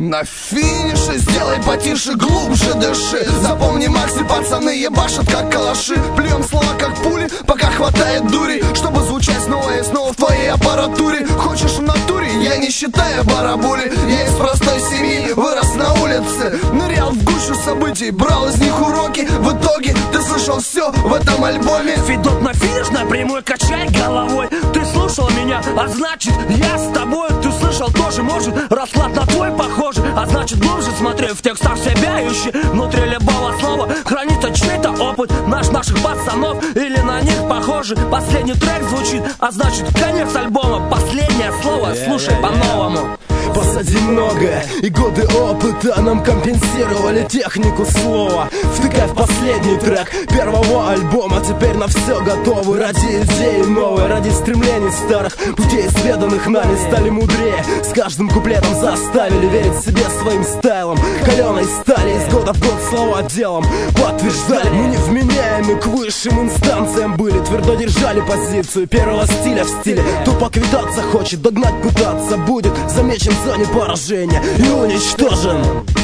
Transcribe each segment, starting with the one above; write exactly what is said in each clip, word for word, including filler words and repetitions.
На финише сделай потише, глубже дыши. Запомни, Макси, пацаны ебашат как калаши. Плюем слова как пули, пока хватает дури, чтобы звучать снова и снова в твоей аппаратуре. Хочешь в натуре? Я не считаю барабули. Я из простой семьи, вырос на улице, нырял в гущу событий, брал из них уроки. В итоге ты слышал все в этом альбоме. Фидот на финиш, напрямую качай головой. Ты слушал меня, а значит я с тобой. Ты слышал тоже, может, расклад на твой похожий, а значит глубже смотри, в текстах себя ищи. Внутри любого слова хранится чей-то опыт, наш, наших пацанов или на них похожи. Последний трек звучит, а значит конец альбома. Последнее слово, слушай по-новому. Позади многое, и годы опыта нам компенсировали технику слова. Втыкай в последний трек первого альбома. Теперь на все готовы, ради идеи новой, ради стремлений старых, путей изведанных нами. Стали мудрее, с каждым куплетом заставили верить себе своим стайлом. Каленой стали, из года в год слова делом подтверждали. Мы невменяемы, к высшим инстанциям были, твердо держали позицию первого стиля в стиле. Кто поквитаться хочет, догнать пытаться будет замечен в зоне поражения и уничтожен.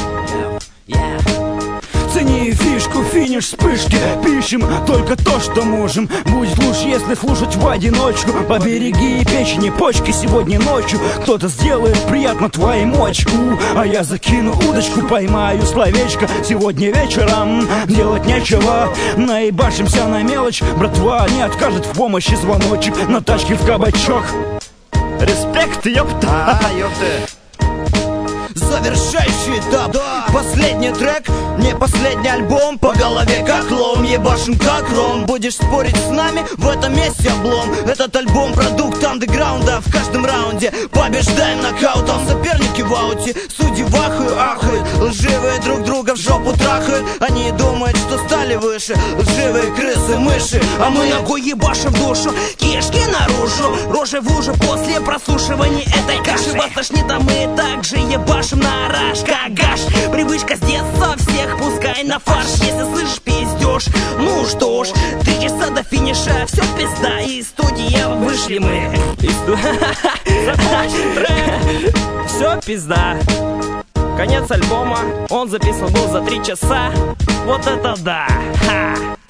Цени фишку, финиш, вспышки. Пишем только то, что можем. Будет лучше, если слушать в одиночку. Побереги печени, почки сегодня ночью. Кто-то сделает приятно твоим очку, а я закину удочку, поймаю словечко. Сегодня вечером делать нечего, наебашимся на мелочь. Братва не откажет в помощи, звоночек на тачке в кабачок. Респект, ёпта. А, ёпта. Завершающий этап, да. Последний трек, не последний альбом. По голове как лом, ебашим как ром. Будешь спорить с нами, в этом месте облом. Этот альбом продукт андеграунда. В каждом раунде побеждаем нокаутом. Соперники в ауте, судьи в ахуе, ахуют. Лживые друг друга в жопу трахают. Они думают, что стали выше. Лживые крысы, мыши, а мы ногой ебашим душу. Кишки наружу, рожи в луже после прослушивания этой каши. Вас тошнит, а мы также ебашим на раш, как гаш. Привычка с детства всех пускай на фарш. Если слышишь пиздёж, ну что ж, три часа до финиша, все пизда. Из студии вышли мы. Закончен трек, все пизда. Конец альбома, он записан был за три часа. Вот это да! Ха!